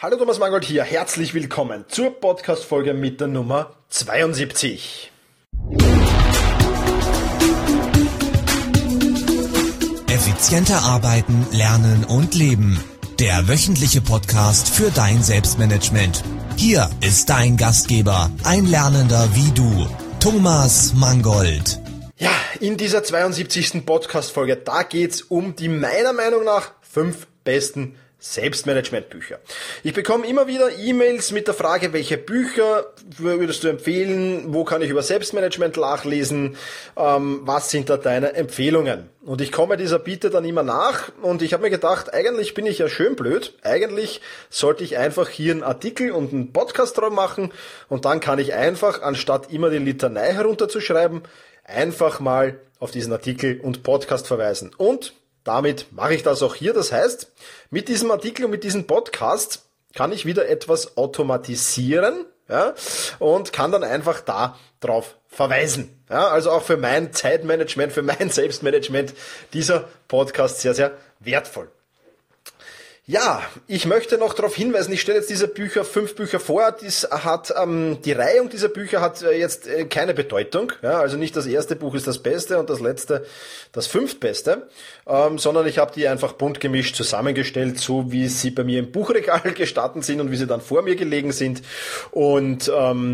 Hallo Thomas Mangold hier, herzlich willkommen zur Podcast-Folge mit der Nummer 72. Effizienter arbeiten, lernen und leben. Der wöchentliche Podcast für dein Selbstmanagement. Hier ist dein Gastgeber, ein Lernender wie du, Thomas Mangold. Ja, in dieser 72. Podcast-Folge, da geht's um die meiner Meinung nach 5 besten Selbstmanagement-Bücher. Ich bekomme immer wieder E-Mails mit der Frage, welche Bücher würdest du empfehlen, wo kann ich über Selbstmanagement nachlesen, was sind da deine Empfehlungen? Und ich komme dieser Bitte dann immer nach und ich habe mir gedacht, eigentlich bin ich ja schön blöd, eigentlich sollte ich einfach hier einen Artikel und einen Podcast drauf machen und dann kann ich einfach, anstatt immer die Litanei herunterzuschreiben, einfach mal auf diesen Artikel und Podcast verweisen. Und damit mache ich das auch hier. Das heißt, mit diesem Artikel und mit diesem Podcast kann ich wieder etwas automatisieren, ja, und kann dann einfach da drauf verweisen. Ja, also auch für mein Zeitmanagement, für mein Selbstmanagement dieser Podcast sehr, sehr wertvoll. Ja, ich möchte noch darauf hinweisen, ich stelle jetzt diese 5 Bücher vor, die Reihung dieser Bücher hat jetzt keine Bedeutung, ja, also nicht das erste Buch ist das Beste und das letzte das 5. Beste, sondern ich habe die einfach bunt gemischt zusammengestellt, so wie sie bei mir im Buchregal gestanden sind und wie sie dann vor mir gelegen sind und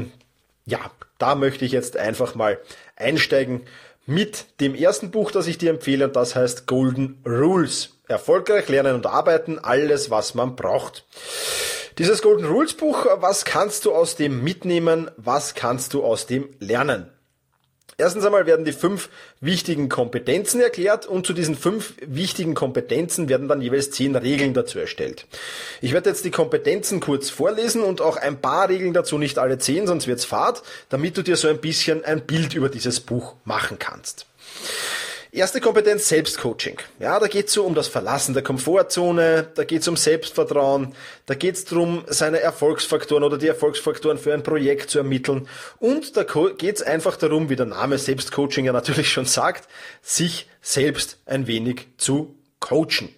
ja, da möchte ich jetzt einfach mal einsteigen mit dem ersten Buch, das ich dir empfehle und das heißt Golden Rules. Erfolgreich lernen und arbeiten, alles was man braucht. Dieses Golden Rules Buch, was kannst du aus dem mitnehmen, was kannst du aus dem lernen? Erstens einmal werden die 5 wichtigen Kompetenzen erklärt und zu diesen 5 wichtigen Kompetenzen werden dann jeweils 10 Regeln dazu erstellt. Ich werde jetzt die Kompetenzen kurz vorlesen und auch ein paar Regeln dazu, nicht alle 10, sonst wird's fad, damit du dir so ein bisschen ein Bild über dieses Buch machen kannst. Erste Kompetenz, Selbstcoaching. Ja, da geht's so um das Verlassen der Komfortzone, da geht's um Selbstvertrauen, da geht's darum, seine Erfolgsfaktoren oder die Erfolgsfaktoren für ein Projekt zu ermitteln und da geht's einfach darum, wie der Name Selbstcoaching ja natürlich schon sagt, sich selbst ein wenig zu coachen.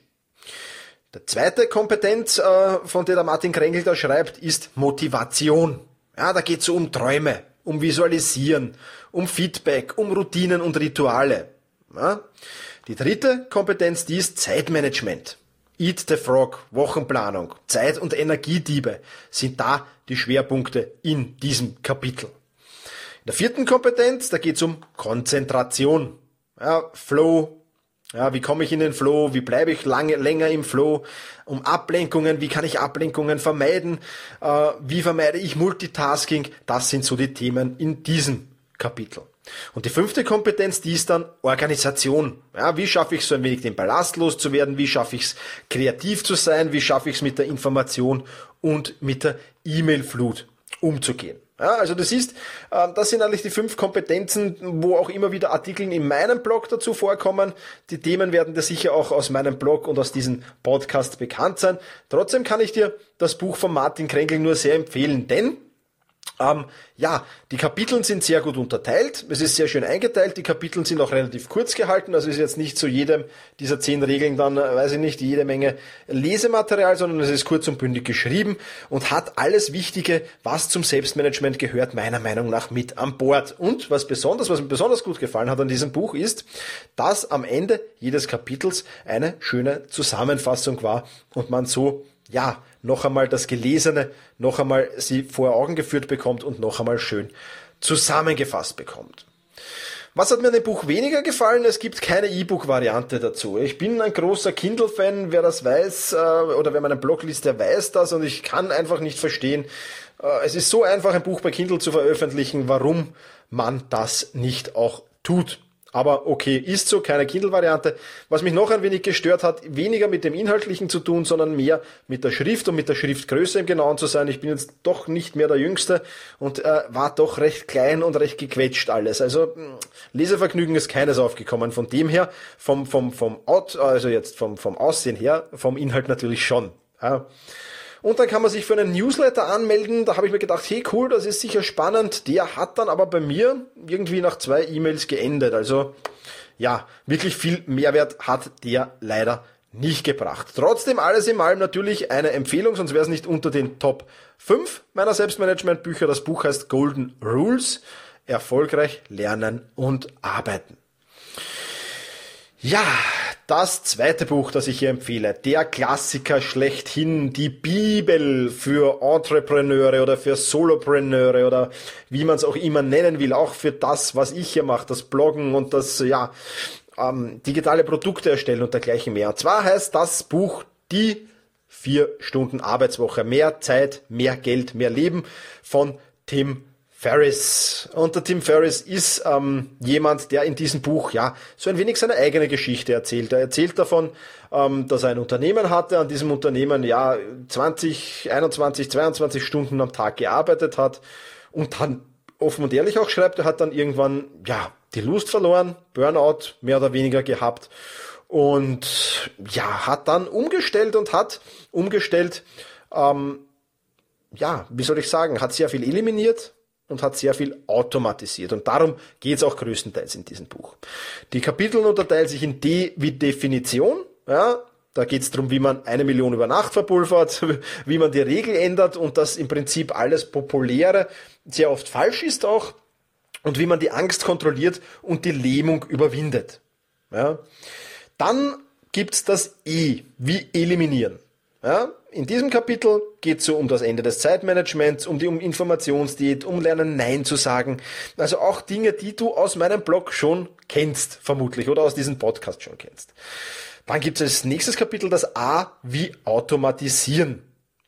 Die zweite Kompetenz, von der Martin Krengel da schreibt, ist Motivation. Ja, da geht's so um Träume, um Visualisieren, um Feedback, um Routinen und Rituale. Ja. Die dritte Kompetenz, die ist Zeitmanagement. Eat the Frog, Wochenplanung, Zeit- und Energiediebe sind da die Schwerpunkte in diesem Kapitel. In der 4. Kompetenz, da geht es um Konzentration. Ja, Flow, ja, wie komme ich in den Flow, wie bleibe ich länger im Flow, um Ablenkungen, wie kann ich Ablenkungen vermeiden, wie vermeide ich Multitasking, das sind so die Themen in diesem Kapitel. Und die 5. Kompetenz, die ist dann Organisation. Ja, wie schaffe ich so ein wenig den Ballast loszuwerden? Wie schaffe ich es, kreativ zu sein? Wie schaffe ich es, mit der Information und mit der E-Mail-Flut umzugehen? Ja, also das sind eigentlich die 5 Kompetenzen, wo auch immer wieder Artikel in meinem Blog dazu vorkommen. Die Themen werden dir sicher auch aus meinem Blog und aus diesem Podcast bekannt sein. Trotzdem kann ich dir das Buch von Martin Krengel nur sehr empfehlen, denn ja, die Kapitel sind sehr gut unterteilt, es ist sehr schön eingeteilt, die Kapitel sind auch relativ kurz gehalten, also ist jetzt nicht zu jedem dieser 10 Regeln dann, weiß ich nicht, jede Menge Lesematerial, sondern es ist kurz und bündig geschrieben und hat alles Wichtige, was zum Selbstmanagement gehört, meiner Meinung nach mit an Bord. Und was mir besonders gut gefallen hat an diesem Buch ist, dass am Ende jedes Kapitels eine schöne Zusammenfassung war und man so ja, noch einmal das Gelesene, noch einmal sie vor Augen geführt bekommt und noch einmal schön zusammengefasst bekommt. Was hat mir an dem Buch weniger gefallen? Es gibt keine E-Book-Variante dazu. Ich bin ein großer Kindle-Fan, wer das weiß, oder wer meinen Blog liest, der weiß das und ich kann einfach nicht verstehen, es ist so einfach, ein Buch bei Kindle zu veröffentlichen, warum man das nicht auch tut. Aber okay, ist so, keine Kindle-Variante. Was mich noch ein wenig gestört hat, weniger mit dem Inhaltlichen zu tun, sondern mehr mit der Schrift und mit der Schriftgröße im Genauen zu sein. Ich bin jetzt doch nicht mehr der Jüngste und war doch recht klein und recht gequetscht alles. Also Lesevergnügen ist keines aufgekommen. Von dem her, vom Aussehen her, vom Inhalt natürlich schon. Ja. Und dann kann man sich für einen Newsletter anmelden. Da habe ich mir gedacht, hey cool, das ist sicher spannend. Der hat dann aber bei mir irgendwie nach 2 E-Mails geendet. Also ja, wirklich viel Mehrwert hat der leider nicht gebracht. Trotzdem alles in allem natürlich eine Empfehlung, sonst wäre es nicht unter den Top 5 meiner Selbstmanagement-Bücher. Das Buch heißt Golden Rules, erfolgreich lernen und arbeiten. Ja, das zweite Buch, das ich hier empfehle, der Klassiker schlechthin, die Bibel für Entrepreneure oder für Solopreneure oder wie man es auch immer nennen will, auch für das, was ich hier mache, das Bloggen und das, digitale Produkte erstellen und dergleichen mehr. Und zwar heißt das Buch die 4-Stunden-Arbeitswoche. Mehr Zeit, mehr Geld, mehr Leben von Tim Ferriss. Und der Tim Ferriss ist jemand, der in diesem Buch so ein wenig seine eigene Geschichte erzählt. Er erzählt davon, dass er ein Unternehmen hatte, an diesem Unternehmen 20, 21, 22 Stunden am Tag gearbeitet hat und dann offen und ehrlich auch schreibt, er hat dann irgendwann die Lust verloren, Burnout mehr oder weniger gehabt und hat dann umgestellt und hat sehr viel eliminiert und hat sehr viel automatisiert. Und darum geht es auch größtenteils in diesem Buch. Die Kapitel unterteilen sich in D wie Definition. Ja, da geht es darum, wie man 1 Million über Nacht verpulvert, wie man die Regel ändert und dass im Prinzip alles Populäre sehr oft falsch ist auch und wie man die Angst kontrolliert und die Lähmung überwindet. Ja. Dann gibt's das E wie Eliminieren. Ja, in diesem Kapitel geht es so um das Ende des Zeitmanagements, um Informationsdiät, um Lernen Nein zu sagen. Also auch Dinge, die du aus meinem Blog schon kennst, vermutlich, oder aus diesem Podcast schon kennst. Dann gibt es als nächstes Kapitel das A wie Automatisieren.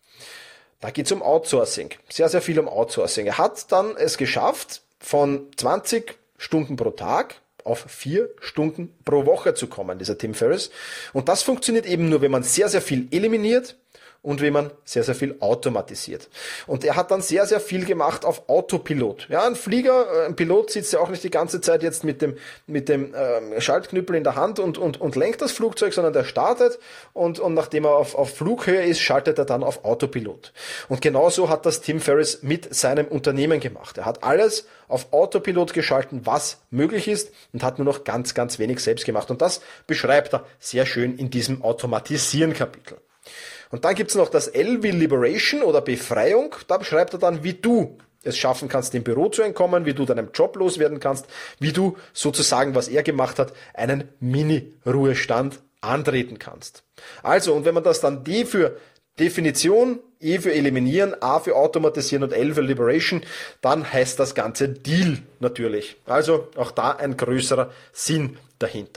Da geht es um Outsourcing, sehr, sehr viel um Outsourcing. Er hat dann es geschafft, von 20 Stunden pro Tag auf 4 Stunden pro Woche zu kommen, dieser Tim Ferriss. Und das funktioniert eben nur, wenn man sehr, sehr viel eliminiert und wenn man sehr, sehr viel automatisiert. Und er hat dann sehr, sehr viel gemacht auf Autopilot. Ja, ein Pilot sitzt ja auch nicht die ganze Zeit jetzt mit dem Schaltknüppel in der Hand und lenkt das Flugzeug, sondern der startet und nachdem er auf Flughöhe ist, schaltet er dann auf Autopilot. Und genauso hat das Tim Ferriss mit seinem Unternehmen gemacht. Er hat alles auf Autopilot geschalten, was möglich ist und hat nur noch ganz, ganz wenig selbst gemacht. Und das beschreibt er sehr schön in diesem Automatisieren-Kapitel. Und dann gibt's noch das L wie Liberation oder Befreiung. Da beschreibt er dann, wie du es schaffen kannst, dem Büro zu entkommen, wie du deinem Job loswerden kannst, wie du sozusagen, was er gemacht hat, einen Mini-Ruhestand antreten kannst. Also, und wenn man das dann D für Definition, E für Eliminieren, A für Automatisieren und L für Liberation, dann heißt das Ganze Deal natürlich. Also auch da ein größerer Sinn dahinter.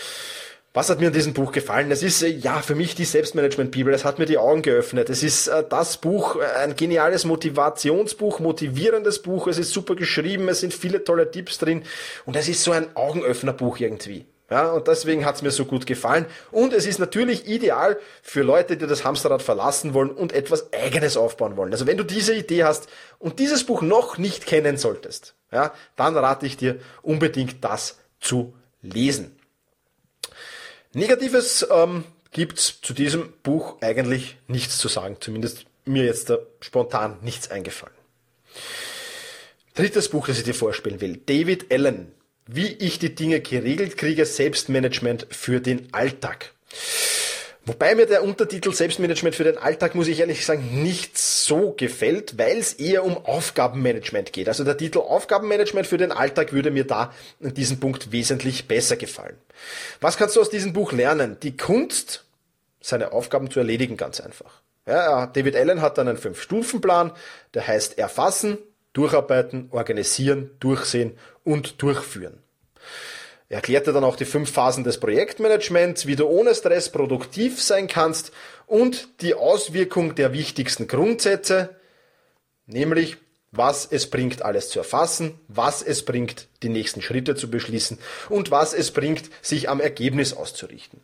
Was hat mir in diesem Buch gefallen? Es ist für mich die Selbstmanagement-Bibel. Es hat mir die Augen geöffnet. Es ist das Buch, ein geniales Motivationsbuch, motivierendes Buch. Es ist super geschrieben, es sind viele tolle Tipps drin und es ist so ein Augenöffner-Buch irgendwie. Ja, und deswegen hat es mir so gut gefallen. Und es ist natürlich ideal für Leute, die das Hamsterrad verlassen wollen und etwas Eigenes aufbauen wollen. Also wenn du diese Idee hast und dieses Buch noch nicht kennen solltest, dann rate ich dir unbedingt, das zu lesen. Negatives gibt's zu diesem Buch eigentlich nichts zu sagen. Zumindest mir jetzt spontan nichts eingefallen. Drittes Buch, das ich dir vorspielen will. David Allen. Wie ich die Dinge geregelt kriege. Selbstmanagement für den Alltag. Wobei mir der Untertitel Selbstmanagement für den Alltag, muss ich ehrlich sagen, nicht so gefällt, weil es eher um Aufgabenmanagement geht. Also der Titel Aufgabenmanagement für den Alltag würde mir da in diesem Punkt wesentlich besser gefallen. Was kannst du aus diesem Buch lernen? Die Kunst, seine Aufgaben zu erledigen, ganz einfach. Ja, David Allen hat dann einen 5-Stufen-Plan, der heißt Erfassen, Durcharbeiten, Organisieren, Durchsehen und Durchführen. Er erklärte dann auch die 5 Phasen des Projektmanagements, wie du ohne Stress produktiv sein kannst und die Auswirkung der wichtigsten Grundsätze, nämlich was es bringt, alles zu erfassen, was es bringt, die nächsten Schritte zu beschließen und was es bringt, sich am Ergebnis auszurichten.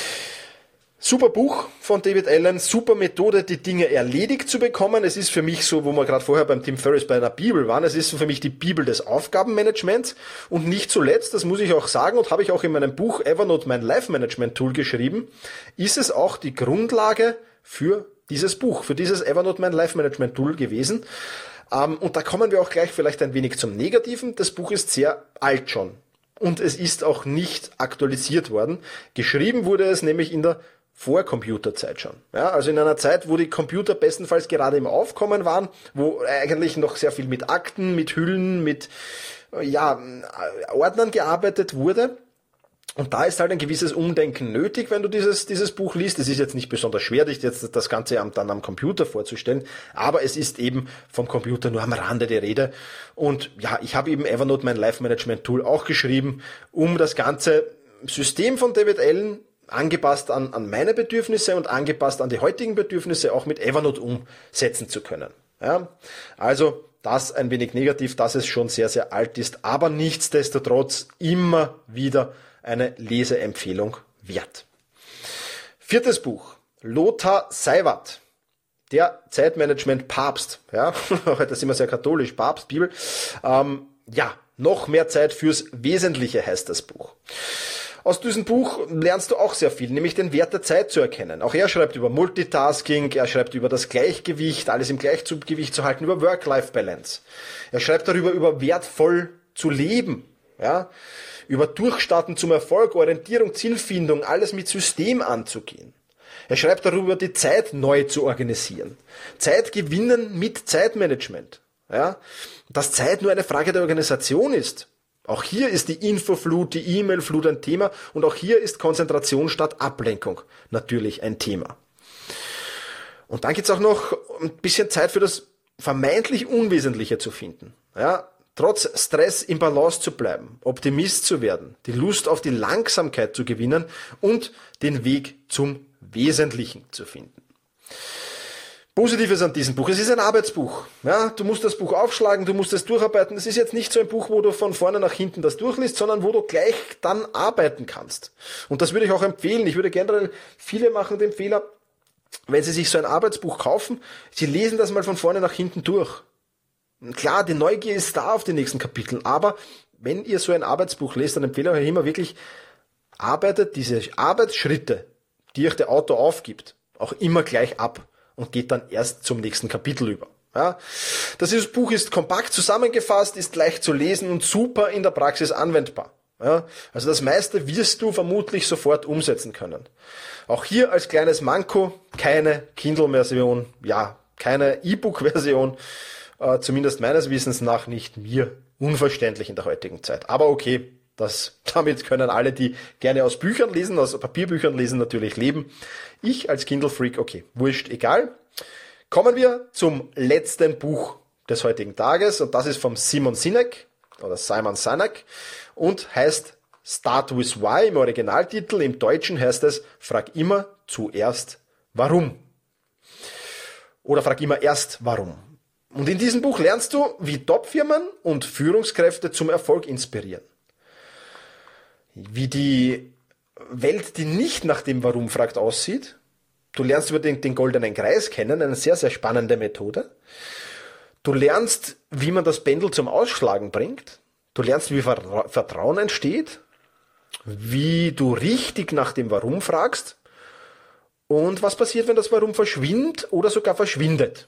Super Buch von David Allen, super Methode, die Dinge erledigt zu bekommen. Es ist für mich so, wo wir gerade vorher beim Tim Ferriss bei einer Bibel waren, es ist für mich die Bibel des Aufgabenmanagements und nicht zuletzt, das muss ich auch sagen und habe ich auch in meinem Buch Evernote, mein Life-Management-Tool geschrieben, ist es auch die Grundlage für dieses Buch, für dieses Evernote, mein Life-Management-Tool gewesen. Und da kommen wir auch gleich vielleicht ein wenig zum Negativen. Das Buch ist sehr alt schon und es ist auch nicht aktualisiert worden. Geschrieben wurde es nämlich in der vor Computerzeit schon. Ja, also in einer Zeit, wo die Computer bestenfalls gerade im Aufkommen waren, wo eigentlich noch sehr viel mit Akten, mit Hüllen, mit Ordnern gearbeitet wurde. Und da ist halt ein gewisses Umdenken nötig, wenn du dieses Buch liest. Es ist jetzt nicht besonders schwer, dich jetzt das Ganze dann am Computer vorzustellen, aber es ist eben vom Computer nur am Rande die Rede. Und ja, ich habe eben Evernote, mein Life-Management-Tool, auch geschrieben, um das ganze System von David Allen, angepasst an meine Bedürfnisse und angepasst an die heutigen Bedürfnisse, auch mit Evernote umsetzen zu können. Ja, also das ein wenig negativ, dass es schon sehr, sehr alt ist, aber nichtsdestotrotz immer wieder eine Leseempfehlung wert. 4. Buch, Lothar Seiwert, der Zeitmanagement-Papst. Ja, heute sind wir sehr katholisch, Papst, Bibel. Noch mehr Zeit fürs Wesentliche heißt das Buch. Aus diesem Buch lernst du auch sehr viel, nämlich den Wert der Zeit zu erkennen. Auch er schreibt über Multitasking, er schreibt über das Gleichgewicht, alles im Gleichgewicht zu halten, über Work-Life-Balance. Er schreibt darüber, über wertvoll zu leben, ja, über Durchstarten zum Erfolg, Orientierung, Zielfindung, alles mit System anzugehen. Er schreibt darüber, die Zeit neu zu organisieren. Zeit gewinnen mit Zeitmanagement. Ja? Dass Zeit nur eine Frage der Organisation ist. Auch hier ist die Infoflut, die E-Mail-Flut ein Thema und auch hier ist Konzentration statt Ablenkung natürlich ein Thema. Und dann gibt's auch noch ein bisschen Zeit für das vermeintlich Unwesentliche zu finden. Ja? Trotz Stress im Balance zu bleiben, Optimist zu werden, die Lust auf die Langsamkeit zu gewinnen und den Weg zum Wesentlichen zu finden. Positives an diesem Buch, es ist ein Arbeitsbuch. Ja, du musst das Buch aufschlagen, du musst es durcharbeiten. Es ist jetzt nicht so ein Buch, wo du von vorne nach hinten das durchliest, sondern wo du gleich dann arbeiten kannst. Und das würde ich auch empfehlen. Ich würde generell, viele machen den Fehler, wenn sie sich so ein Arbeitsbuch kaufen, sie lesen das mal von vorne nach hinten durch. Klar, die Neugier ist da auf die nächsten Kapitel, aber wenn ihr so ein Arbeitsbuch lest, dann empfehle ich euch immer wirklich, arbeitet diese Arbeitsschritte, die euch der Autor aufgibt, auch immer gleich ab und geht dann erst zum nächsten Kapitel über. Ja, dieses Buch ist kompakt zusammengefasst, ist leicht zu lesen und super in der Praxis anwendbar. Ja, also das meiste wirst du vermutlich sofort umsetzen können. Auch hier als kleines Manko keine Kindle-Version, ja, keine E-Book-Version, zumindest meines Wissens nach nicht mir unverständlich in der heutigen Zeit. Aber okay, damit können alle, die gerne aus Büchern lesen, aus Papierbüchern lesen, natürlich leben. Ich als Kindle-Freak, okay, wurscht, egal. Kommen wir zum letzten Buch des heutigen Tages und das ist vom Simon Sinek und heißt Start with Why im Originaltitel. Im Deutschen heißt es Frag immer zuerst warum. Oder frag immer erst warum. Und in diesem Buch lernst du, wie Top-Firmen und Führungskräfte zum Erfolg inspirieren. Wie die Welt, die nicht nach dem Warum fragt, aussieht. Du lernst über den goldenen Kreis kennen, eine sehr, sehr spannende Methode. Du lernst, wie man das Pendel zum Ausschlagen bringt. Du lernst, wie Vertrauen entsteht, wie du richtig nach dem Warum fragst und was passiert, wenn das Warum verschwindet oder sogar verschwindet.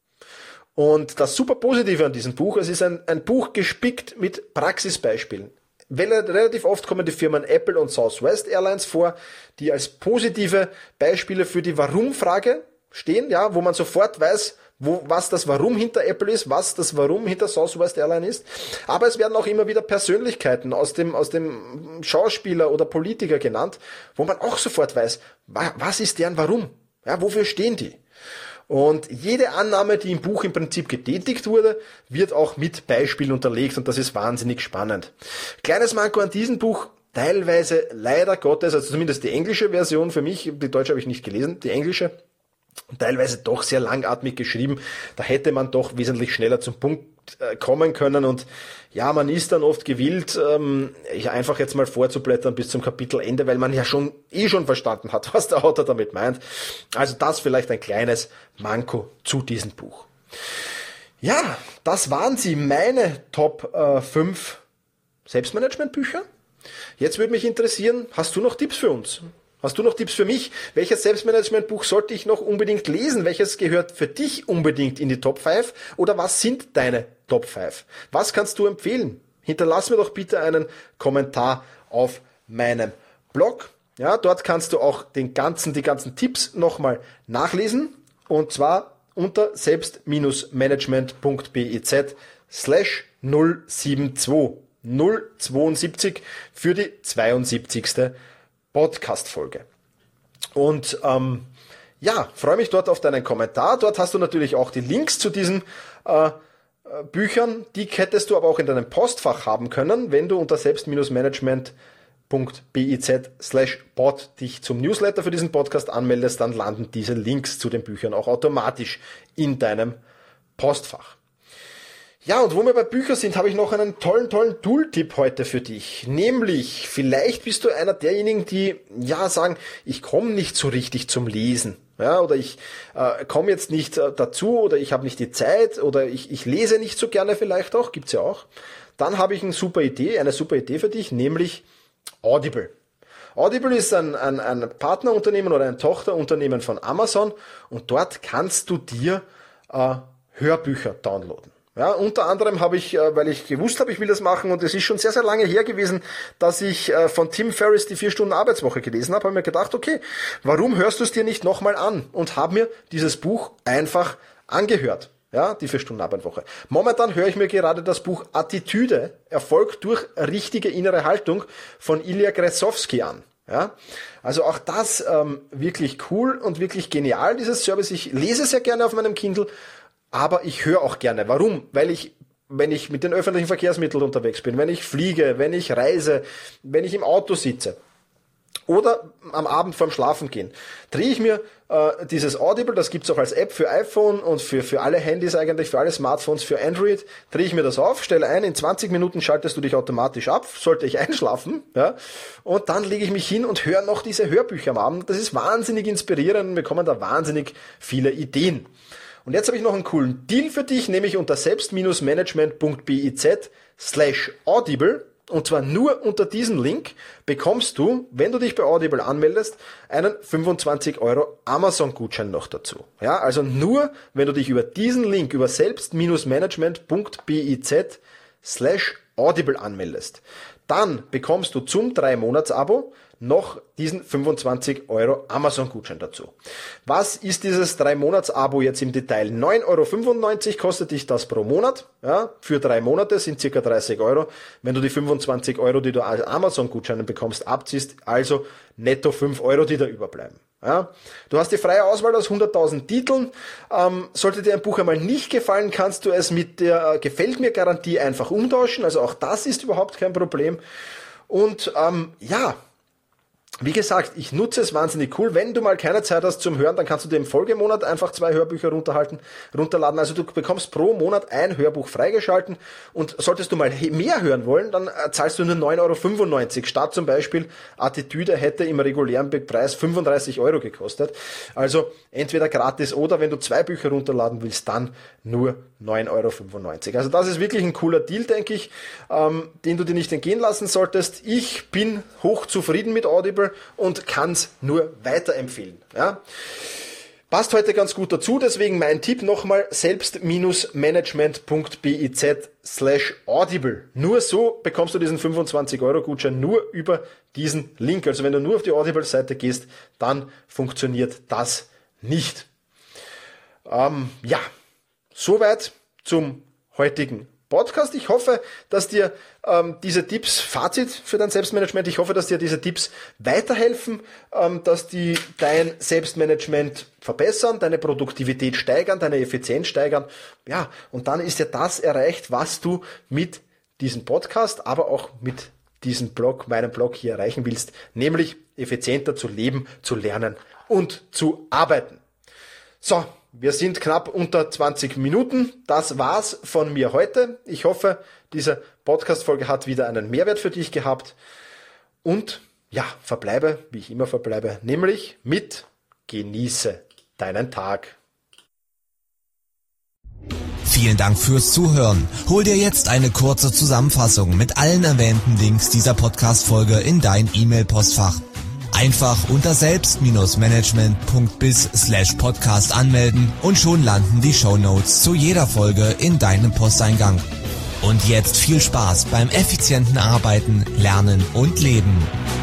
Und das super Positive an diesem Buch, es ist ein Buch gespickt mit Praxisbeispielen. Relativ oft kommen die Firmen Apple und Southwest Airlines vor, die als positive Beispiele für die Warum-Frage stehen, ja, wo man sofort weiß, was das Warum hinter Apple ist, was das Warum hinter Southwest Airlines ist. Aber es werden auch immer wieder Persönlichkeiten aus dem Schauspieler oder Politiker genannt, wo man auch sofort weiß, was ist deren Warum? Ja, wofür stehen die? Und jede Annahme, die im Buch im Prinzip getätigt wurde, wird auch mit Beispielen unterlegt und das ist wahnsinnig spannend. Kleines Manko an diesem Buch, teilweise leider Gottes, also zumindest die englische Version für mich, die deutsche habe ich nicht gelesen, die englische, teilweise doch sehr langatmig geschrieben. Da hätte man doch wesentlich schneller zum Punkt kommen können und ja, man ist dann oft gewillt, einfach jetzt mal vorzublättern bis zum Kapitelende, weil man ja schon verstanden hat, was der Autor damit meint. Also das vielleicht ein kleines Manko zu diesem Buch. Ja, das waren sie, meine Top 5 Selbstmanagement-Bücher. Jetzt würde mich interessieren, hast du noch Tipps für uns? Hast du noch Tipps für mich? Welches Selbstmanagement-Buch sollte ich noch unbedingt lesen? Welches gehört für dich unbedingt in die Top 5? Oder was sind deine Top 5? Was kannst du empfehlen? Hinterlass mir doch bitte einen Kommentar auf meinem Blog. Ja, dort kannst du auch die ganzen Tipps nochmal nachlesen, und zwar unter selbst-management.biz/072 für die 72. Podcast-Folge. Und freue mich dort auf deinen Kommentar. Dort hast du natürlich auch die Links zu diesen Büchern. Die hättest du aber auch in deinem Postfach haben können, wenn du unter selbst-management.biz/pod dich zum Newsletter für diesen Podcast anmeldest, dann landen diese Links zu den Büchern auch automatisch in deinem Postfach. Ja, und wo wir bei Büchern sind, habe ich noch einen tollen Tooltip heute für dich. Nämlich, vielleicht bist du einer derjenigen, die sagen, ich komme nicht so richtig zum Lesen. Ja, oder ich komme jetzt nicht dazu, oder ich habe nicht die Zeit, oder ich lese nicht so gerne vielleicht auch, gibt's ja auch. Dann habe ich eine super Idee für dich, nämlich Audible. Audible ist ein Partnerunternehmen oder ein Tochterunternehmen von Amazon, und dort kannst du dir Hörbücher downloaden. Ja, unter anderem habe ich, weil ich gewusst habe, ich will das machen, und es ist schon sehr, sehr lange her gewesen, dass ich von Tim Ferriss die 4-Stunden-Arbeitswoche gelesen habe mir gedacht, okay, warum hörst du es dir nicht nochmal an? Und habe mir dieses Buch einfach angehört. Ja, die 4-Stunden-Arbeitswoche. Momentan höre ich mir gerade das Buch Attitüde, Erfolg durch richtige innere Haltung von Ilya Grezowski an. Ja, also auch das wirklich cool und wirklich genial, dieses Service. Ich lese sehr gerne auf meinem Kindle, aber ich höre auch gerne. Warum? Weil wenn ich mit den öffentlichen Verkehrsmitteln unterwegs bin, wenn ich fliege, wenn ich reise, wenn ich im Auto sitze oder am Abend vorm Schlafengehen, drehe ich mir dieses Audible, das gibt's auch als App für iPhone und für alle Handys eigentlich, für alle Smartphones, für Android, drehe ich mir das auf, stelle ein, in 20 Minuten schaltest du dich automatisch ab, sollte ich einschlafen, ja, und dann lege ich mich hin und höre noch diese Hörbücher am Abend. Das ist wahnsinnig inspirierend, und wir bekommen da wahnsinnig viele Ideen. Und jetzt habe ich noch einen coolen Deal für dich, nämlich unter selbst-management.biz/audible, und zwar nur unter diesem Link bekommst du, wenn du dich bei Audible anmeldest, einen 25 € Amazon-Gutschein noch dazu. Ja, also nur, wenn du dich über diesen Link, über selbst-management.biz/audible anmeldest, dann bekommst du zum 3-Monats-Abo noch diesen 25 € Amazon-Gutschein dazu. Was ist dieses 3-Monats-Abo jetzt im Detail? 9,95 € kostet dich das pro Monat. Ja, für 3 Monate sind ca. 30 €. Wenn du die 25 €, die du als Amazon-Gutscheine bekommst, abziehst, also netto 5 €, die da überbleiben. Ja, du hast die freie Auswahl aus 100.000 Titeln. Sollte dir ein Buch einmal nicht gefallen, kannst du es mit der Gefällt-mir-Garantie einfach umtauschen. Also auch das ist überhaupt kein Problem. Und wie gesagt, ich nutze es wahnsinnig cool. Wenn du mal keine Zeit hast zum Hören, dann kannst du dir im Folgemonat einfach 2 Hörbücher runterladen. Also du bekommst pro Monat ein Hörbuch freigeschalten, und solltest du mal mehr hören wollen, dann zahlst du nur 9,95 € statt zum Beispiel Attitüde hätte im regulären Preis 35 € gekostet. Also entweder gratis oder wenn du 2 Bücher runterladen willst, dann nur 9,95 €. Also das ist wirklich ein cooler Deal, denke ich, den du dir nicht entgehen lassen solltest. Ich bin hochzufrieden mit Audible und kann es nur weiterempfehlen. Ja. Passt heute ganz gut dazu, deswegen mein Tipp nochmal, selbst-management.biz/audible. Nur so bekommst du diesen 25 € Gutschein, nur über diesen Link. Also wenn du nur auf die Audible-Seite gehst, dann funktioniert das nicht. Soweit zum heutigen Podcast. Ich hoffe, dass dir diese Tipps, Fazit für dein Selbstmanagement, ich hoffe, dass dir diese Tipps weiterhelfen, dass die dein Selbstmanagement verbessern, deine Produktivität steigern, deine Effizienz steigern. Ja, und dann ist ja das erreicht, was du mit diesem Podcast, aber auch mit diesem Blog, meinem Blog hier erreichen willst, nämlich effizienter zu leben, zu lernen und zu arbeiten. So, wir sind knapp unter 20 Minuten. Das war's von mir heute. Ich hoffe, diese Podcast-Folge hat wieder einen Mehrwert für dich gehabt. Und verbleibe, wie ich immer verbleibe, nämlich mit genieße deinen Tag. Vielen Dank fürs Zuhören. Hol dir jetzt eine kurze Zusammenfassung mit allen erwähnten Links dieser Podcast-Folge in dein E-Mail-Postfach. Einfach unter selbst-management.biz/podcast anmelden und schon landen die Shownotes zu jeder Folge in deinem Posteingang. Und jetzt viel Spaß beim effizienten Arbeiten, Lernen und Leben.